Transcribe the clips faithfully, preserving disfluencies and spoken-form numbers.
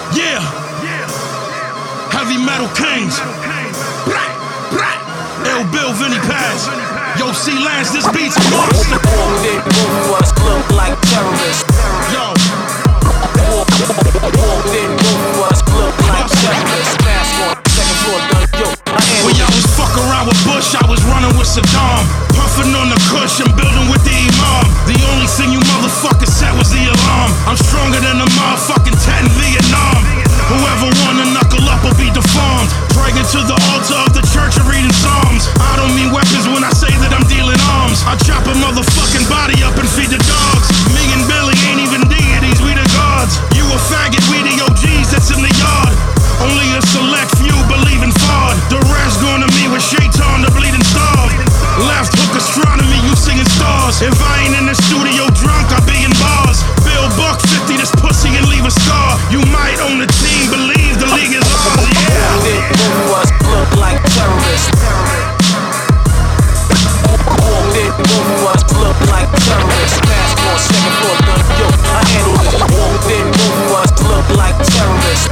Yeah, Heavy Metal Kings. Ill Bill, Vinny Paz. Yo, C-Lance, this beat's a monster. Didn't move us, look like terrorists. Yo. Didn't move us, look like terrorists. Mask on, second floor gun, yo. When y'all was fuck around with Bush, I was running with Saddam. Puffing on the kush and building with the Imam. The only thing you motherfuckers said was the alarm. I'm stronger than a motherfucking tent in Vietnam. Whoever wanna knuckle up will be deformed. Dragging to the altar of the church and reading psalms. I don't mean weapons when I say that I'm dealing arms. I chop a motherfucking body up and feed the dogs. Me and Billy ain't even deities, we the gods. You a faggot, we the O Gs that's in the yard. Only a select few believe in fraud. The rest going to me with Shaitan, the bleeding star. Left hook astronomy, you singing stars. If I ain't in the studio drunk, I be in bars. Bill Buck fifty this pussy and leave a scar. You might own the team, believe the league is ours, yeah. Didn't move us, look like terrorists. Didn't move us, look like terrorists. Mask on, second floor gun, yo. I handle it. Didn't move us, look like terrorists.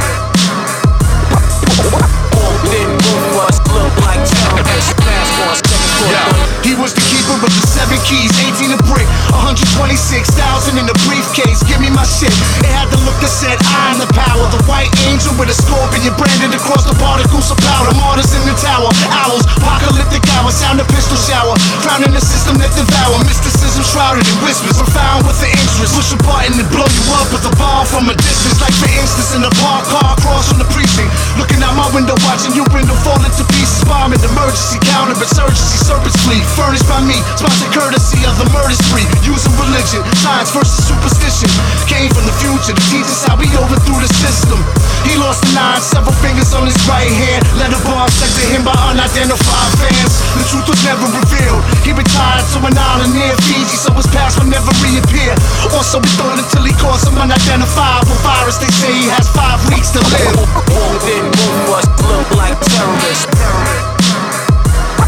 Didn't move us, look like terrorists. Mask on, second floor gun. He was the keeper of the seven keys, eighteen a brick, one hundred twenty-six thousand in the briefcase. Give me my shit. It had the look that said, I'm the power. The white angel with a scorpion branded across the particles of powder. Martyrs in the tower, owls, apocalyptic hours, sound a pistol shower. Crowning the system that devour. Mysticism shrouded in whispers, profound with the interest. Push a button and blow you up with a bomb from a distance. Like for instance in a park car across from the precinct. Looking out my window, watching you window fall into pieces. Bombing emergency, counter insurgency, serpents flee. Furnished by me, sponsored courtesy of the murder spree. Using religion, science versus superstition. Came from the future to teach us how we overthrew the system. He lost the nine, several fingers on his right hand. Let a bomb sent to him by unidentified fans. The truth was never revealed. He retired to an island near Fiji, so his past will never reappear. Also we thought until he caused some unidentifiable virus. They say he has five weeks to live. Didn't move us, look like terrorists.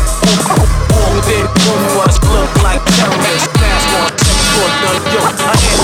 Didn't move us, look like terrorists. Mask on, second floor gun, yo. I